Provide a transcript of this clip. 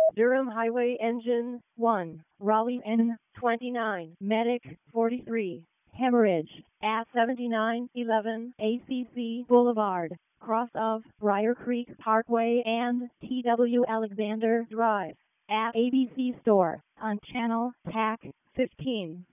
Durham Highway Engine 1, Raleigh N29, Medic 43, Hemorrhage at 7911 ACC Boulevard, cross of Briar Creek Parkway and T.W. Alexander Drive, at ABC Store, on Channel TAC 15.